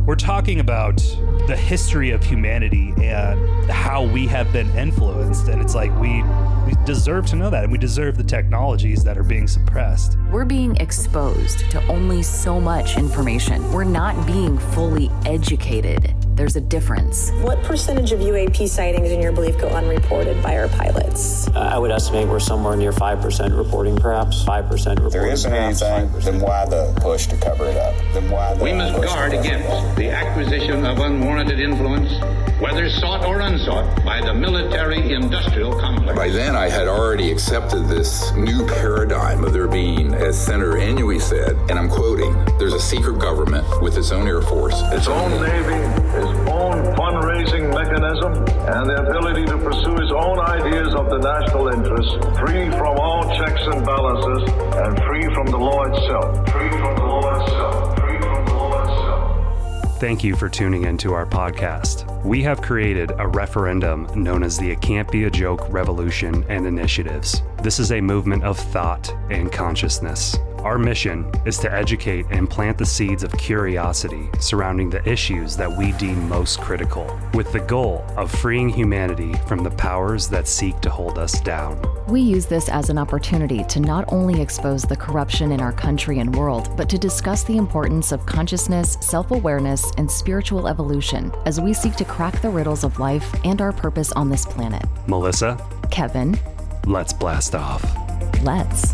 We're talking about the history of humanity and how we have been influenced. And it's like we deserve to know that, and we deserve the technologies that are being suppressed. We're being exposed to only so much information. We're not being fully educated. There's a difference. What percentage of UAP sightings, in your belief, go unreported by our pilots? I would estimate we're somewhere near 5% reporting, perhaps 5% reporting. If there isn't anything, then why the push to cover it up? We must guard against the acquisition of unwarranted influence, whether sought or unsought, by the military-industrial complex. By then, I had already accepted this new paradigm of there being, as Senator Inouye said, and I'm quoting, there's a secret government with its own Air Force. Its own Navy, its own fundraising mechanism, and the ability to pursue its own ideas of the national interest, free from all checks and balances, and free from the law itself. Free from the law itself. Free from the law itself. Thank you for tuning into our podcast. We have created a referendum known as the It Can't Be a Joke Revolution and Initiatives. This is a movement of thought and consciousness. Our mission is to educate and plant the seeds of curiosity surrounding the issues that we deem most critical, with the goal of freeing humanity from the powers that seek to hold us down. We use this as an opportunity to not only expose the corruption in our country and world, but to discuss the importance of consciousness, self-awareness, and spiritual evolution as we seek to crack the riddles of life and our purpose on this planet. Melissa, Kevin, let's blast off. Let's.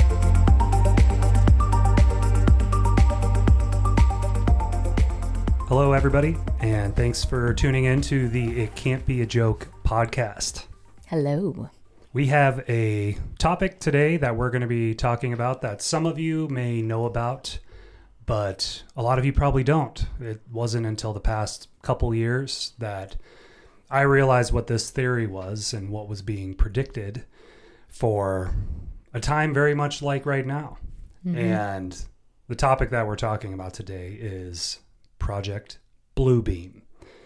Hello, everybody, and thanks for tuning in to the It Can't Be a Joke podcast. Hello. We have a topic today that we're going to be talking about that some of you may know about, but a lot of you probably don't. It wasn't until the past couple years that I realized what this theory was and what was being predicted for a time very much like right now. Mm-hmm. And the topic that we're talking about today is Project Bluebeam.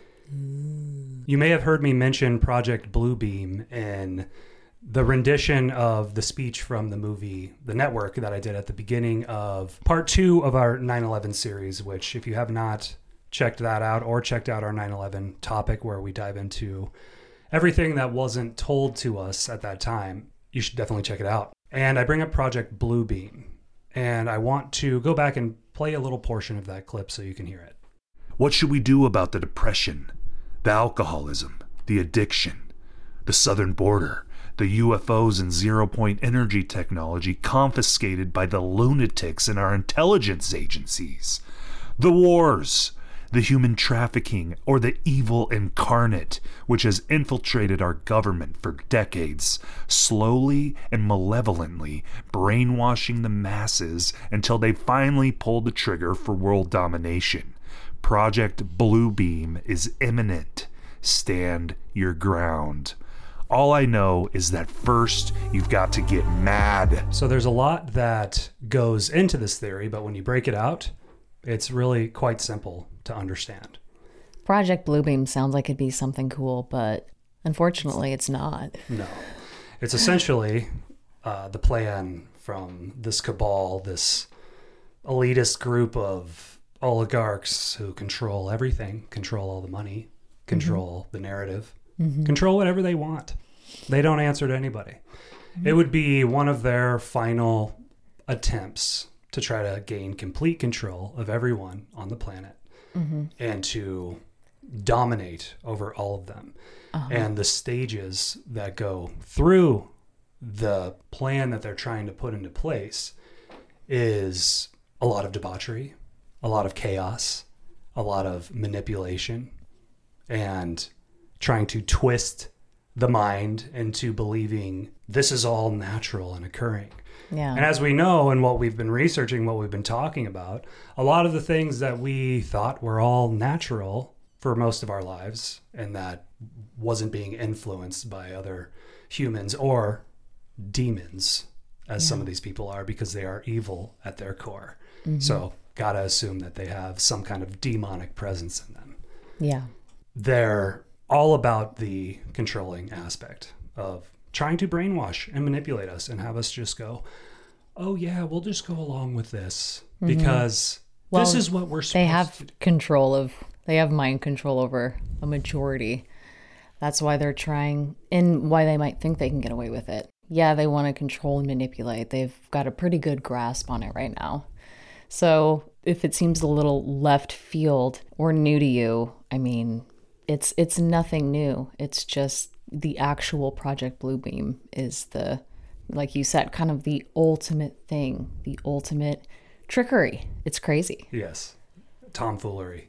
You may have heard me mention Project Bluebeam in the rendition of the speech from the movie The Network that I did at the beginning of part 2 of our 9/11 series, which if you have not checked that out or checked out our 9/11 topic where we dive into everything that wasn't told to us at that time, you should definitely check it out. And I bring up Project Bluebeam, and I want to go back and play a little portion of that clip so you can hear it. What should we do about the depression, the alcoholism, the addiction, the southern border, the UFOs and zero-point energy technology confiscated by the lunatics in our intelligence agencies, the wars, the human trafficking, or the evil incarnate which has infiltrated our government for decades, slowly and malevolently brainwashing the masses until they finally pull the trigger for world domination? Project Bluebeam is imminent. Stand your ground. All I know is that first you've got to get mad. So there's a lot that goes into this theory, but when you break it out, it's really quite simple to understand. Project Bluebeam sounds like it'd be something cool, but unfortunately it's not. No. It's essentially the plan from this cabal, this elitist group of oligarchs who control everything, control all the money, control the narrative, control whatever they want. They don't answer to anybody. It would be one of their final attempts to try to gain complete control of everyone on the planet and to dominate over all of them. And the stages that go through the plan that they're trying to put into place is a lot of debauchery, a lot of chaos, a lot of manipulation, and trying to twist the mind into believing this is all natural and occurring. Yeah. And as we know, and what we've been researching, what we've been talking about, a lot of the things that we thought were all natural for most of our lives and that wasn't being influenced by other humans or demons, as some of these people are, because they are evil at their core. So gotta assume that they have some kind of demonic presence in them. Yeah. They're all about the controlling aspect of trying to brainwash and manipulate us and have us just go, oh yeah, we'll just go along with this because This is what we're supposed They have to do. they have mind control over a majority. That's why they're trying, and why they might think they can get away with it. Yeah, they want to control and manipulate. They've got a pretty good grasp on it right now. So if it seems a little left field or new to you, I mean, it's nothing new. It's just the actual Project Bluebeam is the, like you said, kind of the ultimate thing, the ultimate trickery. It's crazy. Yes. Tomfoolery.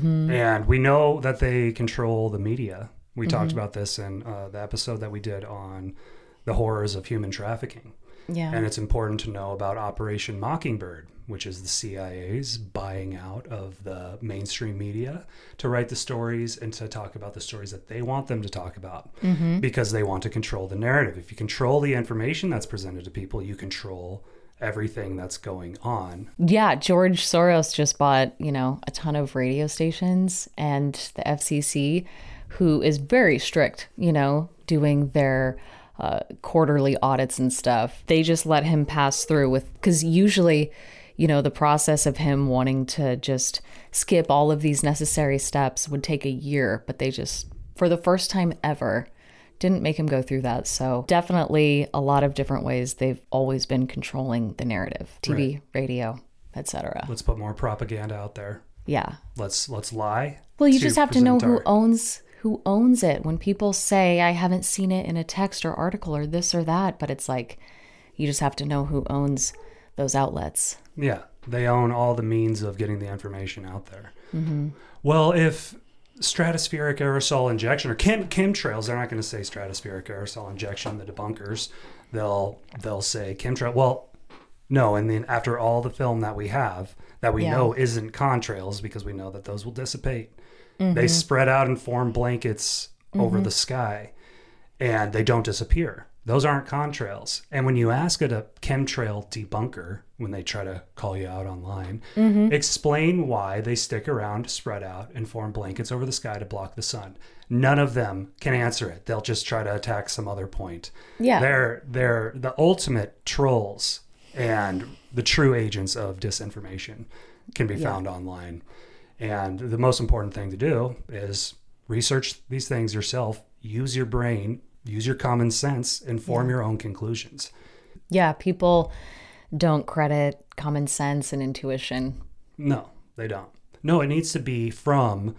And we know that they control the media. We talked about this in the episode that we did on the horrors of human trafficking. Yeah. And it's important to know about Operation Mockingbird, which is the CIA's buying out of the mainstream media to write the stories and to talk about the stories that they want them to talk about, because they want to control the narrative. If you control the information that's presented to people, you control everything that's going on. Yeah, George Soros just bought, a ton of radio stations, and the FCC, who is very strict, doing their quarterly audits and stuff, they just let him pass through with, because usually, the process of him wanting to just skip all of these necessary steps would take a year, but they just, for the first time ever, didn't make him go through that. So definitely a lot of different ways they've always been controlling the narrative, TV, radio, etc. Let's put more propaganda out there. Yeah. Let's lie. Well, you just have to know present who owns it. When people say, I haven't seen it in a text or article or this or that, but it's like, you just have to know who owns those outlets. Yeah, they own all the means of getting the information out there. Well, if stratospheric aerosol injection or chemtrails, they're not going to say stratospheric aerosol injection, the debunkers. They'll say chemtrail. Well, no, and then after all the film that we have that we know isn't contrails, because we know that those will dissipate. They spread out and form blankets over the sky, and they don't disappear. Those aren't contrails. And when you ask a chemtrail debunker, when they try to call you out online, explain why they stick around, spread out, and form blankets over the sky to block the sun. None of them can answer it. They'll just try to attack some other point. Yeah. They're the ultimate trolls, and the true agents of disinformation can be found online. And the most important thing to do is research these things yourself, use your brain, use your common sense, and form your own conclusions. Yeah, people don't credit common sense and intuition. No, they don't. No, it needs to be from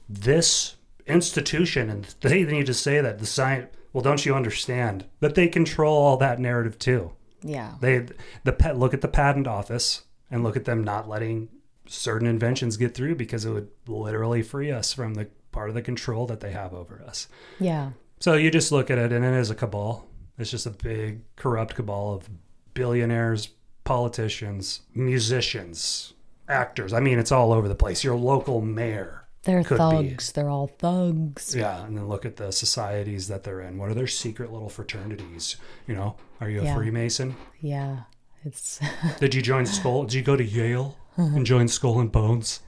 this institution, and they need to say that the science. Well, don't you understand that they control all that narrative too? Yeah. Look at the patent office and look at them not letting certain inventions get through, because it would literally free us from the part of the control that they have over us. Yeah. So you just look at it, and it is a cabal. It's just a big corrupt cabal of billionaires, politicians, musicians, actors. I mean, it's all over the place. Your local mayor. They're thugs. They're all thugs. Yeah, and then look at the societies that they're in. What are their secret little fraternities? Are you a Freemason? Yeah, it's. Did you join Skull? Did you go to Yale and join Skull and Bones?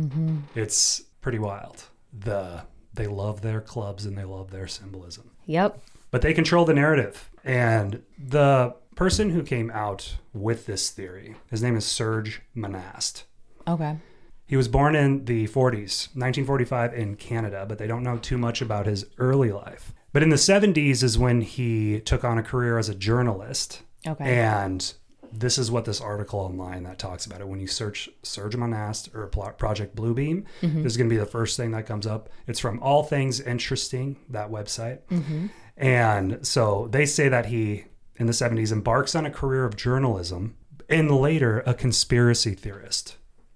It's pretty wild. They love their clubs and they love their symbolism. Yep. But they control the narrative. And the person who came out with this theory, his name is Serge Monast. Okay. He was born in the 40s, 1945 in Canada, but they don't know too much about his early life. But in the 70s is when he took on a career as a journalist. Okay. And this is what this article online that talks about it. When you search Serge Monast or Project Bluebeam, this is going to be the first thing that comes up. It's from All Things Interesting, that website. And so they say that he, in the 70s, embarks on a career of journalism and later a conspiracy theorist,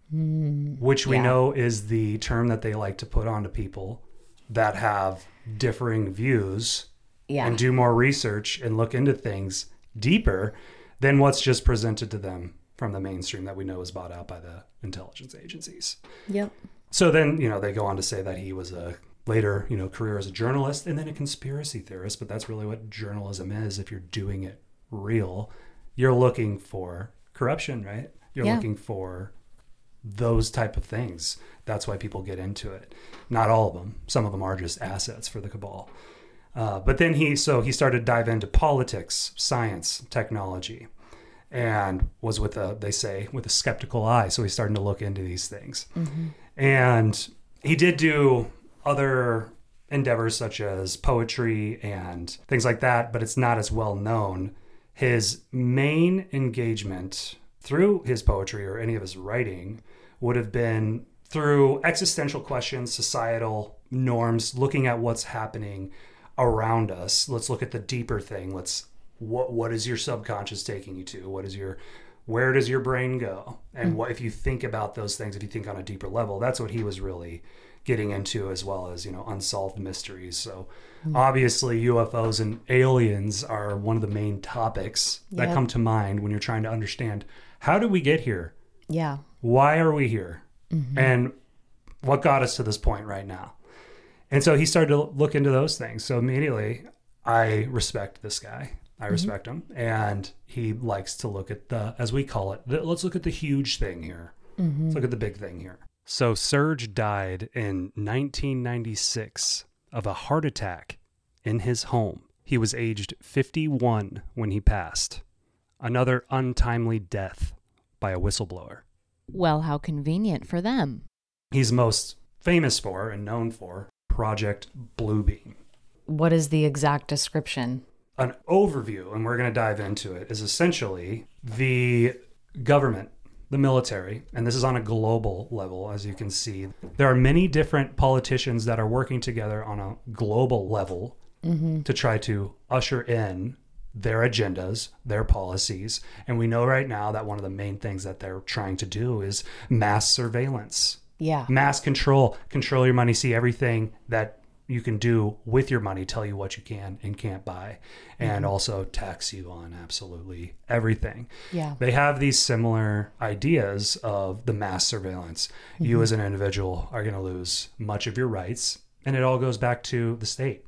which we know is the term that they like to put onto people that have differing views and do more research and look into things deeper than what's just presented to them from the mainstream that we know is bought out by the intelligence agencies. Yep. So then, they go on to say that he was a later, career as a journalist and then a conspiracy theorist, but that's really what journalism is. If you're doing it real, you're looking for corruption, right? You're looking for those type of things. That's why people get into it. Not all of them. Some of them are just assets for the cabal. But then he started to dive into politics, science, technology. and was with a skeptical eye. So he's starting to look into these things. And he did do other endeavors such as poetry and things like that, but it's not as well known. His main engagement through his poetry or any of his writing would have been through existential questions, societal norms, looking at what's happening around us. Let's look at the deeper thing. What is your subconscious taking you to? Where does your brain go? And what if you think about those things, if you think on a deeper level, that's what he was really getting into, as well as, unsolved mysteries. So obviously UFOs and aliens are one of the main topics that come to mind when you're trying to understand, how did we get here? Yeah. Why are we here? And what got us to this point right now? And so he started to look into those things. So immediately, I respect this guy. I respect him. And he likes to look at as we call it, let's look at the huge thing here. Let's look at the big thing here. So Serge died in 1996 of a heart attack in his home. He was aged 51 when he passed. Another untimely death by a whistleblower. Well, how convenient for them. He's most famous for and known for Project Bluebeam. What is the exact description? An overview, and we're going to dive into it, is essentially the government, the military, and this is on a global level, as you can see. There are many different politicians that are working together on a global level to try to usher in their agendas, their policies. And we know right now that one of the main things that they're trying to do is mass surveillance. Yeah. Mass control your money, see everything that you can do with your money, tell you what you can and can't buy, and also tax you on absolutely everything. Yeah. They have these similar ideas of the mass surveillance. You as an individual are going to lose much of your rights, and it all goes back to the state,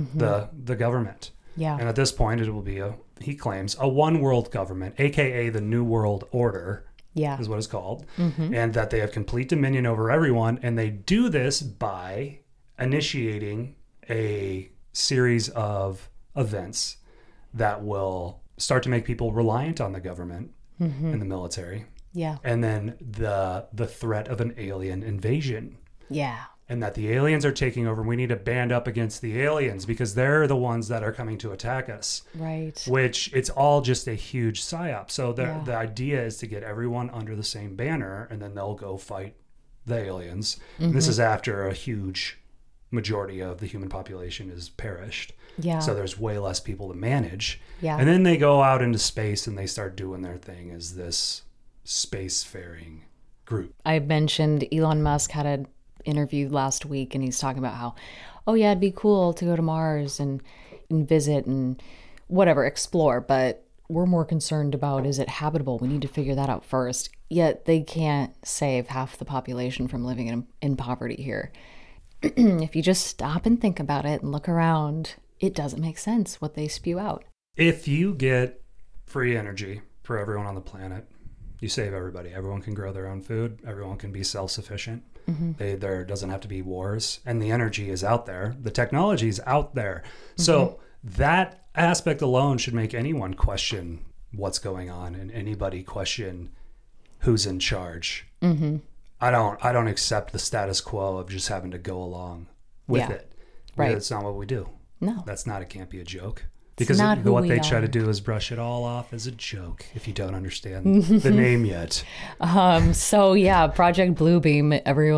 the government. Yeah. And at this point, it will be he claims, a one world government, aka the New World Order. Yeah. Is what it's called. And that they have complete dominion over everyone. And they do this by initiating a series of events that will start to make people reliant on the government and the military. Yeah. And then the threat of an alien invasion. Yeah. And that the aliens are taking over. We need to band up against the aliens because they're the ones that are coming to attack us. Right. Which it's all just a huge psyop. So the idea is to get everyone under the same banner, and then they'll go fight the aliens. And this is after a huge majority of the human population is perished. Yeah. So there's way less people to manage. Yeah. And then they go out into space and they start doing their thing as this spacefaring group. I mentioned Elon Musk had an interview last week, and he's talking about how, oh yeah, it'd be cool to go to Mars and visit and whatever, explore, but we're more concerned about, is it habitable? We need to figure that out first. Yet they can't save half the population from living in poverty here. If you just stop and think about it and look around, it doesn't make sense what they spew out. If you get free energy for everyone on the planet, you save everybody. Everyone can grow their own food. Everyone can be self-sufficient. There doesn't have to be wars. And the energy is out there. The technology is out there. So that aspect alone should make anyone question what's going on and anybody question who's in charge. I don't accept the status quo of just having to go along with it. Right. That's not what we do. No. It can't be a joke. Because not who what we they try to are. do is brush it all off as a joke if you don't understand the name yet. So yeah, Project Bluebeam,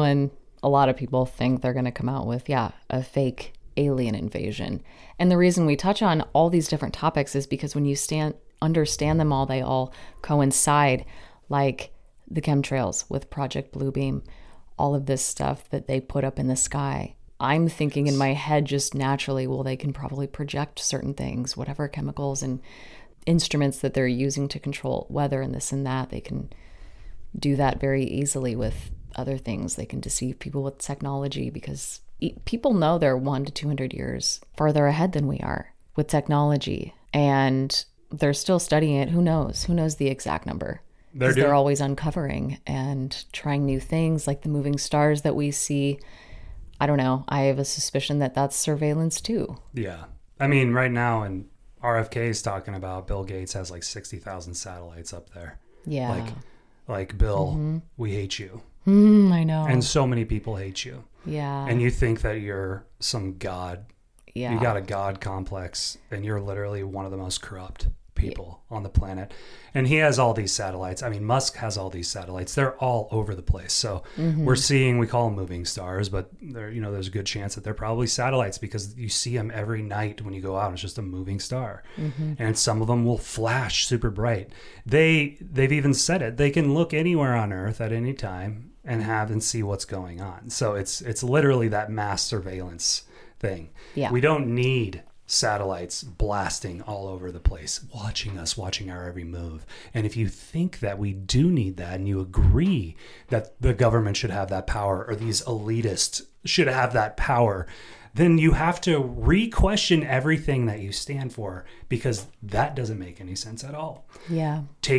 a lot of people think they're going to come out with, a fake alien invasion. And the reason we touch on all these different topics is because when you understand them all, they all coincide, like the chemtrails with Project Bluebeam, all of this stuff that they put up in the sky. I'm thinking in my head just naturally, well, they can probably project certain things, whatever chemicals and instruments that they're using to control weather and this and that. They can do that very easily with other things. They can deceive people with technology because people know they're 100 to 200 years farther ahead than we are with technology. And they're still studying it. Who knows? Who knows the exact number? They're always uncovering and trying new things, like the moving stars that we see. I don't know. I have a suspicion that that's surveillance too. Yeah. I mean, right now in RFK is talking about Bill Gates has like 60,000 satellites up there. Yeah. Like Bill, we hate you. I know. And so many people hate you. Yeah. And you think that you're some god. Yeah. You got a god complex, and you're literally one of the most corrupt people on the planet. And he has all these satellites. I mean, Musk has all these satellites. They're all over the place. So we're seeing, we call them moving stars, but there's a good chance that they're probably satellites, because you see them every night when you go out. It's just a moving star. And some of them will flash super bright. They've even said it. They can look anywhere on Earth at any time and see what's going on. So it's literally that mass surveillance thing. Yeah. We don't need satellites blasting all over the place, watching our every move. And if you think that we do need that, and you agree that the government should have that power, or these elitists should have that power, then you have to re-question everything that you stand for, because that doesn't make any sense at all. Yeah.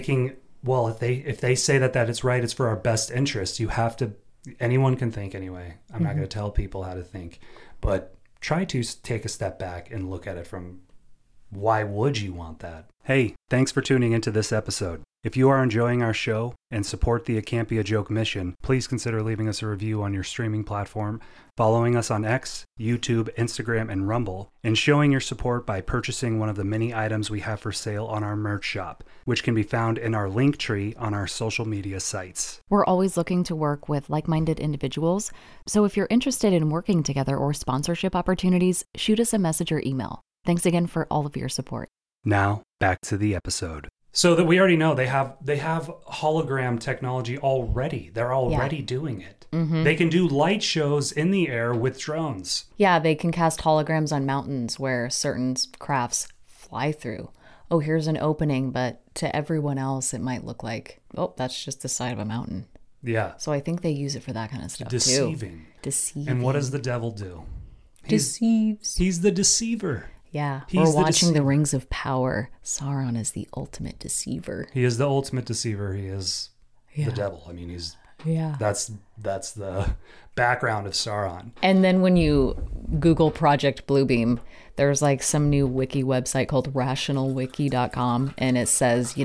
If they say that it's right, it's for our best interest, you have to, anyone can think anyway. I'm not going to tell people how to think, but try to take a step back and look at it from, why would you want that? Hey, thanks for tuning into this episode. If you are enjoying our show and support the It Can't Be a Joke mission, please consider leaving us a review on your streaming platform, following us on X, YouTube, Instagram, and Rumble, and showing your support by purchasing one of the many items we have for sale on our merch shop, which can be found in our link tree on our social media sites. We're always looking to work with like-minded individuals, so if you're interested in working together or sponsorship opportunities, shoot us a message or email. Thanks again for all of your support. Now, back to the episode. So that we already know they have hologram technology already. They're already doing it. They can do light shows in the air with drones. Yeah, they can cast holograms on mountains where certain crafts fly through. Oh, here's an opening, but to everyone else, it might look like, oh, that's just the side of a mountain. Yeah. So I think they use it for that kind of stuff Deceiving. Deceiving. And what does the devil do? Deceives. He's the deceiver. Yeah, He's we're watching the Rings of Power. Sauron is the ultimate deceiver. He is the ultimate deceiver. He is the devil. I mean, that's the background of Sauron. And then when you Google Project Bluebeam, there's like some new wiki website called rationalwiki.com, and it says,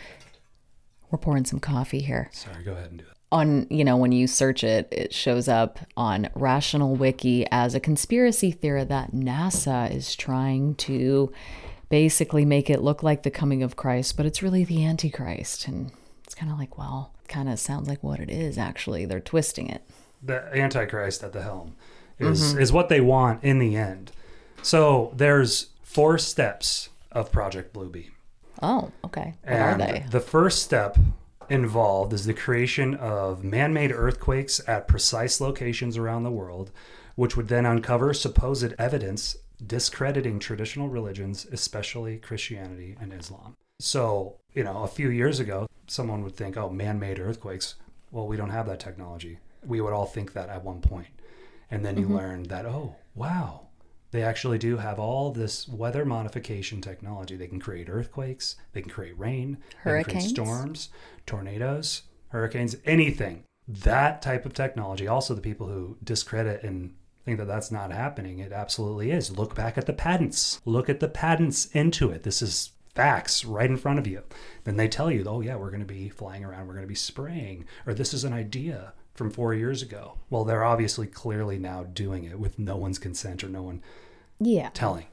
we're pouring some coffee here. Sorry, go ahead and do it. When you search it, it shows up on Rational Wiki as a conspiracy theory that NASA is trying to basically make it look like the coming of Christ, but it's really the Antichrist. And it's kind of like, well, kind of sounds like what it is, actually. They're twisting it. The Antichrist at the helm is what they want in the end. So there's 4 steps of Project Bluebeam. Oh, okay. What are they? The first step involved is the creation of man-made earthquakes at precise locations around the world, which would then uncover supposed evidence discrediting traditional religions, especially Christianity and Islam. So, a few years ago, someone would think, oh, man-made earthquakes. Well, we don't have that technology. We would all think that at one point. And then you learn that, oh, wow, they actually do have all this weather modification technology. They can create earthquakes, they can create rain, hurricanes, they can create storms, tornadoes, hurricanes, anything. That type of technology. Also, the people who discredit and think that that's not happening, it absolutely is. Look back at the patents. Look at the patents into it. This is facts right in front of you. Then they tell you, oh yeah, we're going to be flying around, we're going to be spraying, or this is an idea from 4 years ago. Well, they're obviously clearly now doing it with no one's consent or no one telling.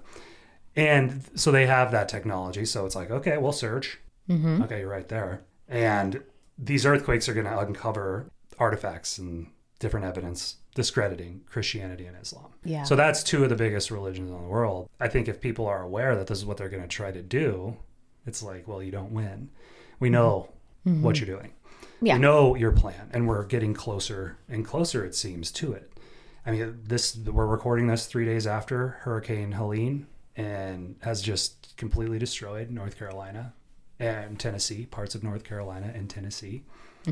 And so they have that technology. So it's like, okay, we'll search. Okay, you're right there. And these earthquakes are going to uncover artifacts and different evidence discrediting Christianity and Islam. Yeah. So that's 2 of the biggest religions in the world. I think if people are aware that this is what they're going to try to do, it's like, well, you don't win. We know what you're doing. Yeah. We know your plan, and we're getting closer and closer, it seems, to it. I mean, we're recording this 3 days after Hurricane Helene, and has just completely destroyed North Carolina and Tennessee, parts of North Carolina and Tennessee.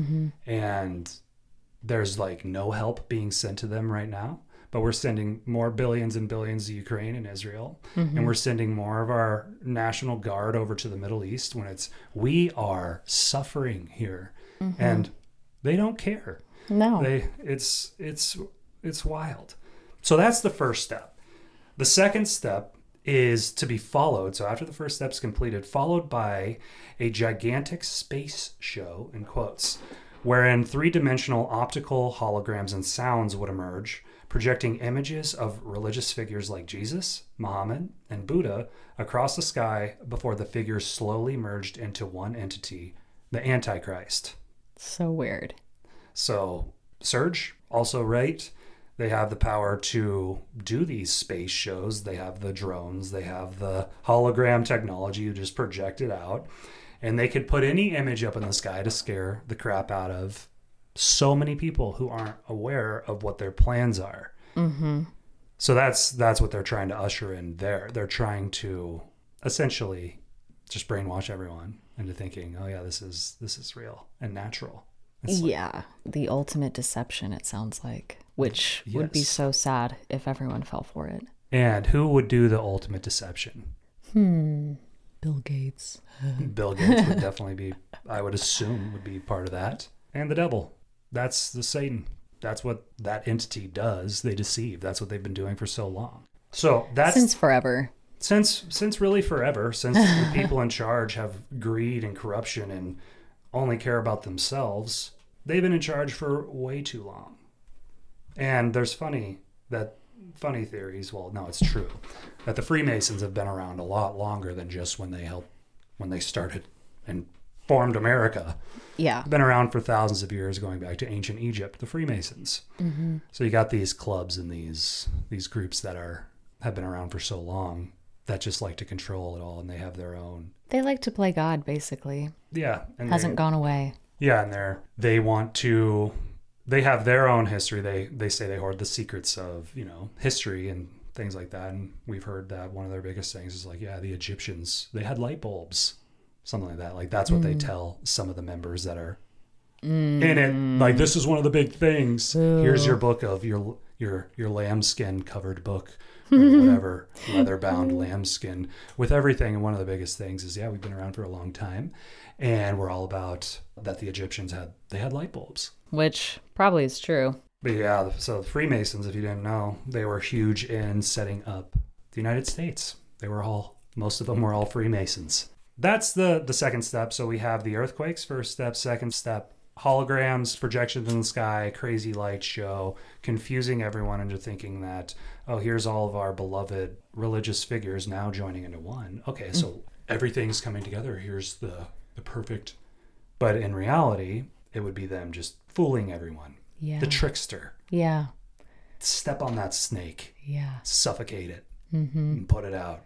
And there's like no help being sent to them right now, but we're sending more billions and billions to Ukraine and Israel. And we're sending more of our National Guard over to the Middle East when we are suffering here. And they don't care. No. It's wild. So that's the first step. The second step is to be followed. So after the first step's completed, followed by a gigantic space show, in quotes, wherein three-dimensional optical holograms and sounds would emerge, projecting images of religious figures like Jesus, Muhammad, and Buddha across the sky before the figures slowly merged into one entity, the Antichrist. So weird. So Surge, also right. They have the power to do these space shows. They have the drones. They have the hologram technology to just project it out. And they could put any image up in the sky to scare the crap out of so many people who aren't aware of what their plans are. Mm-hmm. So that's what they're trying to usher in there. They're trying to essentially just brainwash everyone into thinking, oh yeah, this is real and natural. Yeah, the ultimate deception, it sounds like, which would be so sad if everyone fell for it. And who would do the ultimate deception? Bill Gates. Bill Gates would definitely be, I would assume, would be part of that. And the devil. That's the Satan. That's what that entity does. They deceive. That's what they've been doing for so long. So that's since forever. Since really forever, since the people in charge have greed and corruption and only care about themselves, they've been in charge for way too long. And there's funny theories, well, no, it's true, that the Freemasons have been around a lot longer than just when they started and formed America. Yeah. Been around for thousands of years, going back to ancient Egypt, the Freemasons. Mm-hmm. So you got these clubs and these groups that have been around for so long that just like to control it all, and they have their own. They like to play God, basically. Yeah. And hasn't gone away. Yeah, and they have their own history. They say they hoard the secrets of, history and things like that. And we've heard that one of their biggest things is like, yeah, the Egyptians, they had light bulbs, something like that. Like that's what they tell some of the members that are in it. Like, this is one of the big things. Here's your book of your lambskin covered book, or whatever, leather bound lambskin with everything. And one of the biggest things is, yeah, we've been around for a long time, and we're all about that. The Egyptians had light bulbs, which probably is true. But yeah, so the Freemasons, if you didn't know, they were huge in setting up the United States. Most of them were all Freemasons. That's the second step. So we have the earthquakes, first step. Second step, holograms, projections in the sky, crazy light show, confusing everyone into thinking that, oh, here's all of our beloved religious figures now joining into one. Okay, so everything's coming together. Here's the perfect. But in reality, it would be them just fooling everyone. Yeah. The trickster. Yeah. Step on that snake. Yeah. Suffocate it. And put it out.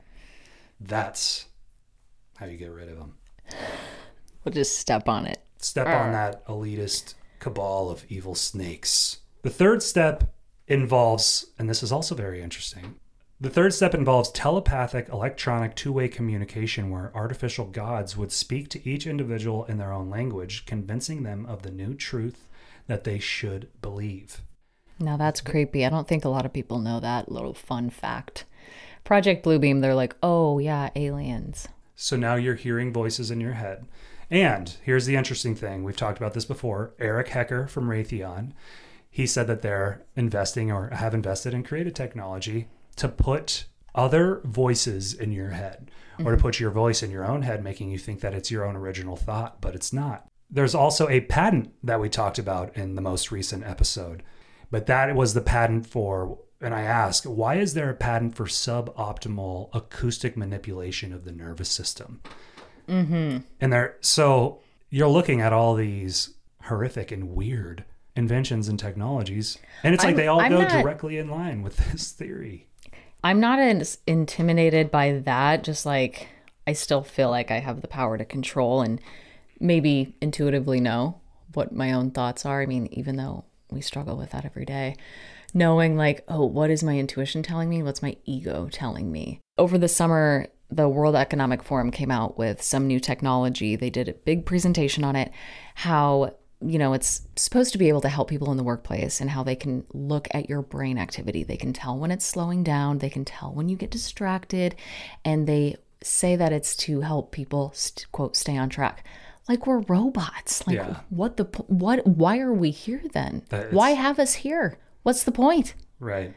That's how you get rid of them. We'll just step on it. Step on that elitist cabal of evil snakes. The third step involves, and this is also very interesting, the third step involves telepathic electronic two-way communication where artificial gods would speak to each individual in their own language, convincing them of the new truth that they should believe. Now that's creepy. I don't think a lot of people know that little fun fact. Project Bluebeam, they're like, oh yeah, aliens. So now you're hearing voices in your head. And here's the interesting thing. We've talked about this before. Eric Hecker from Raytheon, he said that they're investing or have invested in creative technology to put other voices in your head, or to put your voice in your own head, making you think that it's your own original thought, but it's not. There's also a patent that we talked about in the most recent episode, but that was the patent for, and I ask, why is there a patent for suboptimal acoustic manipulation of the nervous system? And so you're looking at all these horrific and weird inventions and technologies, and it's like they all go directly in line with this theory. I'm not as intimidated by that. Just like, I still feel like I have the power to control and maybe intuitively know what my own thoughts are. I mean, even though we struggle with that every day, knowing like, oh, what is my intuition telling me? What's my ego telling me? Over the summer, the World Economic Forum came out with some new technology. They did a big presentation on it, how, it's supposed to be able to help people in the workplace and how they can look at your brain activity. They can tell when it's slowing down. They can tell when you get distracted. And they say that it's to help people, quote, stay on track. Like we're robots. Like why are we here then? Why have us here? What's the point? Right.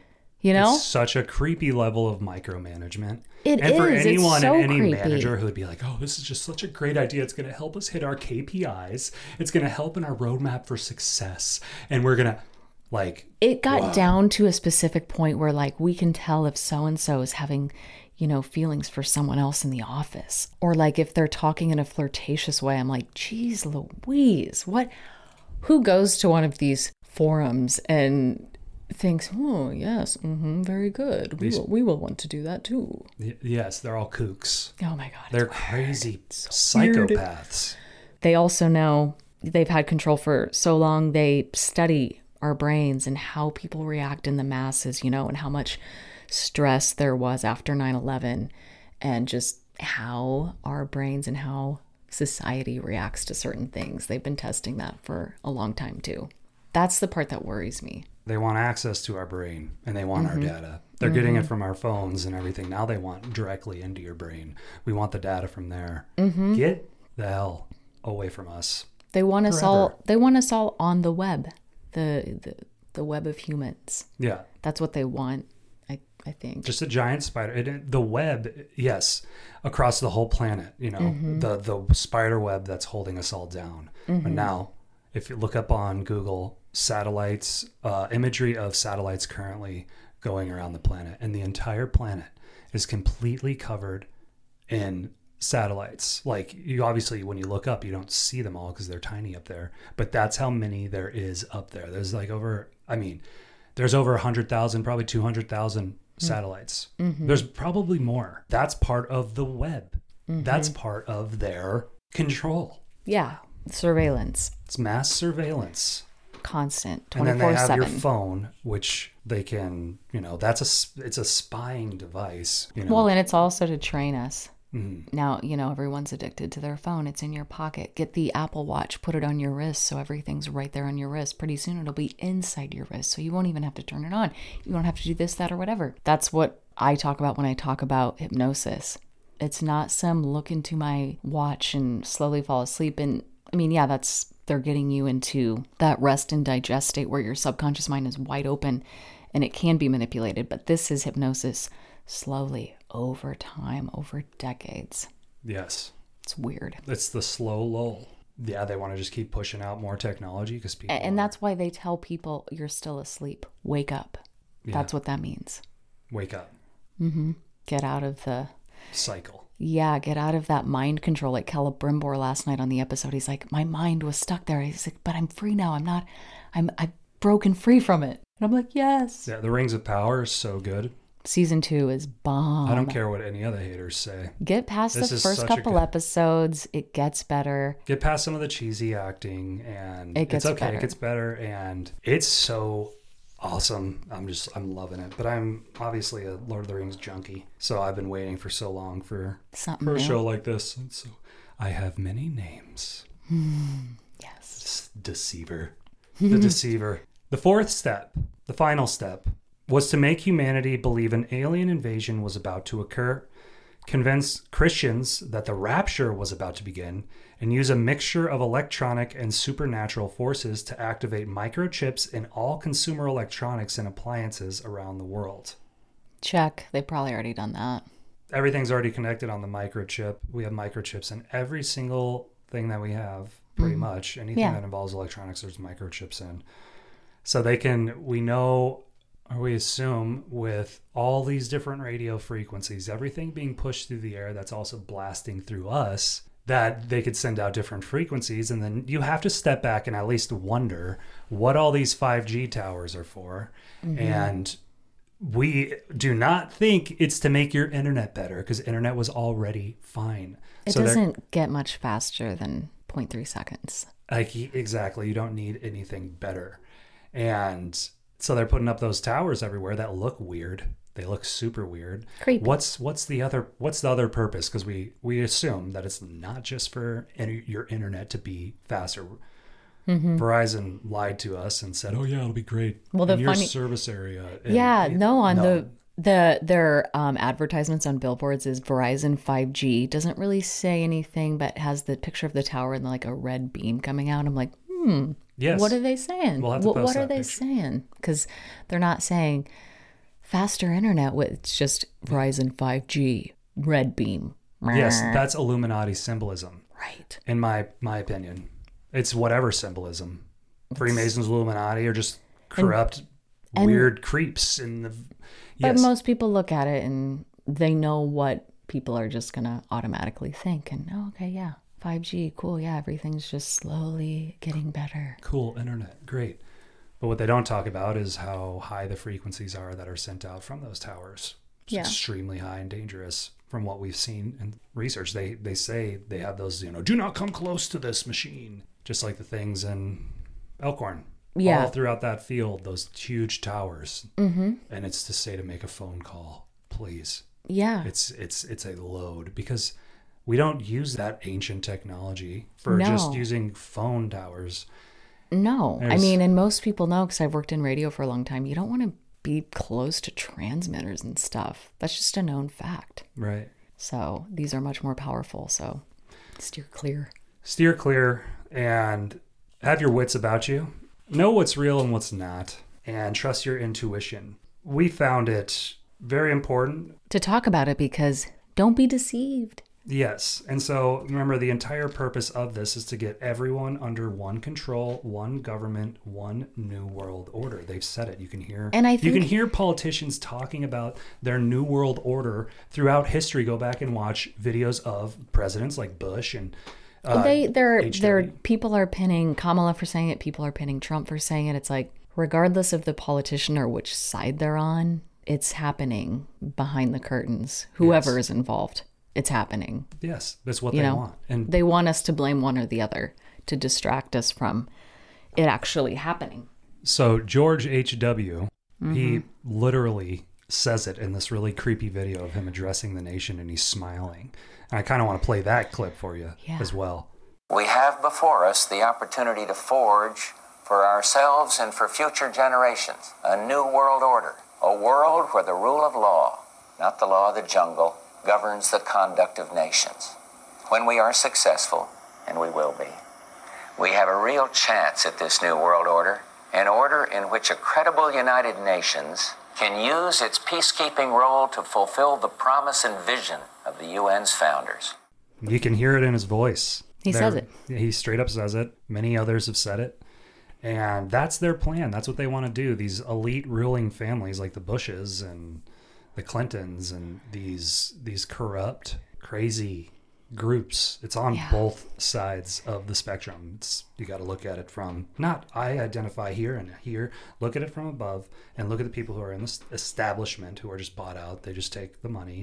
You know? It's such a creepy level of micromanagement. It and for is. It's anyone so and any creepy. manager who would be like, oh, this is just such a great idea. It's going to help us hit our KPIs. It's going to help in our roadmap for success. And we're going to like... It got down to a specific point where like we can tell if so-and-so is having, you know, feelings for someone else in the office. Or like if they're talking in a flirtatious way, I'm like, geez Louise, what? Who goes to one of these forums and thinks, oh, yes, very good. We will want to do that too. Yes, they're all kooks. Oh my God. They're crazy psychopaths. They also know they've had control for so long. They study our brains and how people react in the masses, you know, and how much stress there was after 9/11 and just how our brains and how society reacts to certain things. They've been testing that for a long time too. That's the part that worries me. They want access to our brain and they want our data. They're getting it from our phones and everything. Now they want directly into your brain. We want the data from there. Get the hell away from us. They want us all. They want us all on the web, the web of humans. Yeah, that's what they want. I think just a giant spider. The web, yes, across the whole planet. You know, the spider web that's holding us all down. But now, if you look up on Google, satellites, imagery of satellites currently going around the planet, and the entire planet is completely covered in satellites. Like, you obviously, when you look up, you don't see them all because they're tiny up there, but that's how many there is up there. There's like there's over 100,000, probably 200,000 satellites. There's probably more. That's part of the web. That's part of their control. Yeah, surveillance. It's mass surveillance. Constant, 24/7. And then they have your phone, which they can, you know, it's a spying device. You know? Well, and it's also to train us. Now, you know, everyone's addicted to their phone. It's in your pocket. Get the Apple Watch, put it on your wrist so everything's right there on your wrist. Pretty soon it'll be inside your wrist, so you won't even have to turn it on. You don't have to do this, that, or whatever. That's what I talk about when I talk about hypnosis. It's not some look into my watch and slowly fall asleep. And I mean, yeah, they're getting you into that rest and digest state where your subconscious mind is wide open and it can be manipulated. But this is hypnosis slowly, over time, over decades. Yes. It's weird. It's the slow lull. Yeah, they want to just keep pushing out more technology because people... And that's why they tell people, you're still asleep. Wake up. Yeah. That's what that means. Wake up. Get out of the... cycle. Yeah, get out of that mind control. Like Caleb Brimbor last night on the episode, he's like, my mind was stuck there. He's like, but I'm free now. I've broken free from it. And I'm like, yes. Yeah, the Rings of Power is so good. Season 2 is bomb. I don't care what any other haters say. Get past the first couple episodes. It gets better. Get past some of the cheesy acting and it's okay. Better. It gets better and it's so awesome. I'm loving it. But I'm obviously a Lord of the Rings junkie. So I've been waiting for so long for a show like this. And so I have many names. Yes. Deceiver. The Deceiver. The fourth step, the final step, was to make humanity believe an alien invasion was about to occur, convince Christians that the rapture was about to begin, and use a mixture of electronic and supernatural forces to activate microchips in all consumer electronics and appliances around the world. Check. They've probably already done that. Everything's already connected on the microchip. We have microchips in every single thing that we have, pretty much. Anything that involves electronics, there's microchips in. So we assume with all these different radio frequencies, everything being pushed through the air that's also blasting through us, that they could send out different frequencies. And then you have to step back and at least wonder what all these 5G towers are for. And we do not think it's to make your internet better because internet was already fine. It doesn't get much faster than 0.3 seconds. Exactly. You don't need anything better. And so they're putting up those towers everywhere that look weird. They look super weird. Creepy. What's the other purpose? Because we assume that it's not just for your internet to be faster. Verizon lied to us and said, "Oh yeah, it'll be great in your service area." Their advertisements on billboards is Verizon 5G. Doesn't really say anything, but has the picture of the tower and like a red beam coming out. I'm like, Yes. What are they saying? We'll have to post what are that they picture. saying? Because they're not saying faster internet with it's just Verizon 5G, red beam. Yes, that's Illuminati symbolism. Right. In my opinion. It's whatever symbolism. Freemasons, Illuminati, or just corrupt, weird creeps in the... Yes. But most people look at it and they know what people are just going to automatically think. And, oh, okay, yeah, 5G, cool, yeah, everything's just slowly getting better. Cool, internet, great. But what they don't talk about is how high the frequencies are that are sent out from those towers. It's extremely high and dangerous from what we've seen in research. They say they have those, do not come close to this machine. Just like the things in Elkhorn. Yeah. All throughout that field, those huge towers. Mm-hmm. And it's to say to make a phone call, please. Yeah. It's a load because we don't use that ancient technology for just using phone towers. No. I mean, and most people know, because I've worked in radio for a long time, you don't want to be close to transmitters and stuff. That's just a known fact. Right. So these are much more powerful. So steer clear. Steer clear and have your wits about you. Know what's real and what's not, and trust your intuition. We found it very important to talk about it because don't be deceived. Yes. And so remember, the entire purpose of this is to get everyone under one control, one government, one new world order. They've said it. You can hear you can hear politicians talking about their new world order throughout history. Go back and watch videos of presidents like Bush and they're people are pinning Kamala for saying it, people are pinning Trump for saying it. It's like, regardless of the politician or which side they're on, it's happening behind the curtains. Whoever is involved, it's happening. Yes, that's what they want. And they want us to blame one or the other to distract us from it actually happening. So George H.W., he literally says it in this really creepy video of him addressing the nation, and he's smiling. And I kind of want to play that clip for you as well. We have before us the opportunity to forge for ourselves and for future generations a new world order, a world where the rule of law, not the law of the jungle, governs the conduct of nations. When we are successful, and we will be, we have a real chance at this new world order, an order in which a credible United Nations can use its peacekeeping role to fulfill the promise and vision of the UN's founders. You can hear it in his voice. He says it. He straight up says it. Many others have said it. And that's their plan. That's what they want to do. These elite ruling families like the Bushes and the Clintons and these corrupt, crazy groups. It's on both sides of the spectrum. You got to look at it from, not I identify here and here. Look at it from above and look at the people who are in this establishment who are just bought out. They just take the money.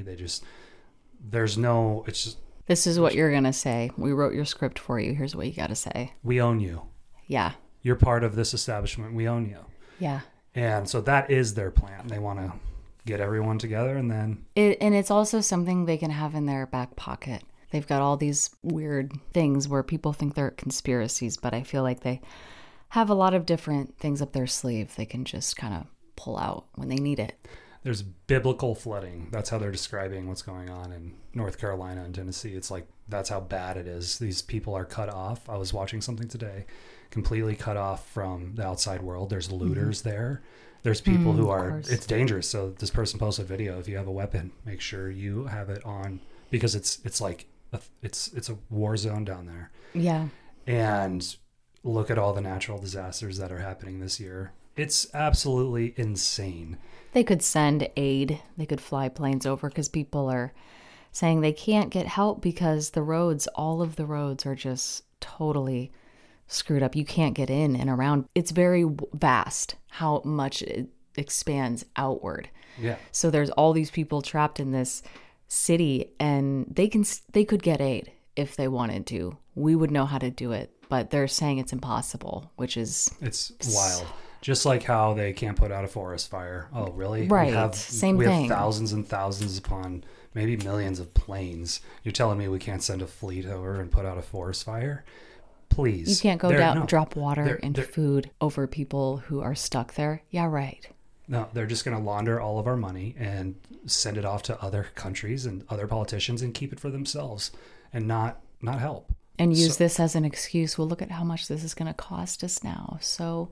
This is what you're going to say. We wrote your script for you. Here's what you got to say. We own you. Yeah. You're part of this establishment. We own you. Yeah. And so that is their plan. They want to get everyone together and then... And it's also something they can have in their back pocket. They've got all these weird things where people think they're conspiracies, but I feel like they have a lot of different things up their sleeve they can just kind of pull out when they need it. There's biblical flooding. That's how they're describing what's going on in North Carolina and Tennessee. It's like, that's how bad it is. These people are cut off. I was watching something today, completely cut off from the outside world. There's looters there. There's people who are, it's dangerous. So this person posted a video. If you have a weapon, make sure you have it on, because it's like, it's a war zone down there. Yeah. And look at all the natural disasters that are happening this year. It's absolutely insane. They could send aid. They could fly planes over because people are saying they can't get help because all of the roads are just totally screwed up. You can't get in and around. It's very vast how much it expands outward. Yeah. So there's all these people trapped in this city, and they could get aid if they wanted to. We would know how to do it, but they're saying it's impossible, which is... It's wild. Just like how they can't put out a forest fire. Oh, really? Right. Same thing. We have thousands and thousands upon maybe millions of planes. You're telling me we can't send a fleet over and put out a forest fire? Please. You can't go drop water and food over people who are stuck there? Yeah, right. No, they're just going to launder all of our money and send it off to other countries and other politicians and keep it for themselves and not help. And use this as an excuse. Well, look at how much this is going to cost us now. So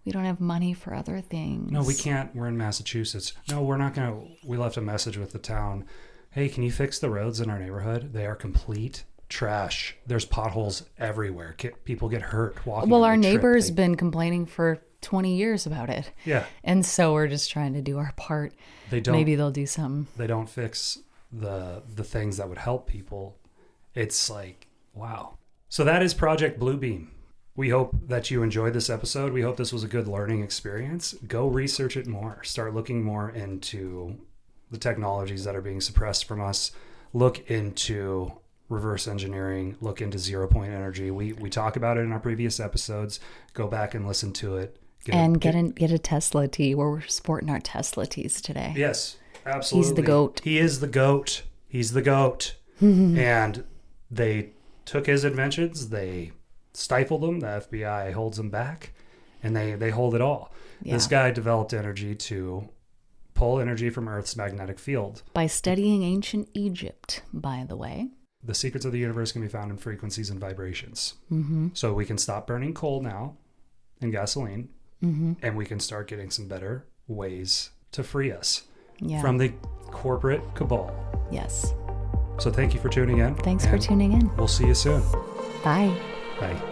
We don't have money for other things. No, we can't. We're in Massachusetts. No, we're not going to. We left a message with the town. Hey, can you fix the roads in our neighborhood? They are complete trash. There's potholes everywhere. People get hurt walking. Well, our neighbor's been complaining for 20 years about it. Yeah. And so we're just trying to do our part. Maybe they'll do something. They don't fix the things that would help people. It's like, wow. So that is Project Bluebeam. We hope that you enjoyed this episode. We hope this was a good learning experience. Go research it more. Start looking more into the technologies that are being suppressed from us. Look into reverse engineering. Look into 0 point energy. We talk about it in our previous episodes. Go back and listen to it. Get a Tesla tee. We're sporting our Tesla tees today. Yes, absolutely. He's the GOAT. He is the GOAT. He's the GOAT. And they took his inventions. They stifled them. The FBI holds them back, and they hold it all. Yeah. This guy developed energy to pull energy from Earth's magnetic field. By studying ancient Egypt, by the way. The secrets of the universe can be found in frequencies and vibrations. Mm-hmm. So we can stop burning coal now and gasoline, and we can start getting some better ways to free us from the corporate cabal. Yes. So thank you for tuning in. Thanks for tuning in. We'll see you soon. Bye. Bye.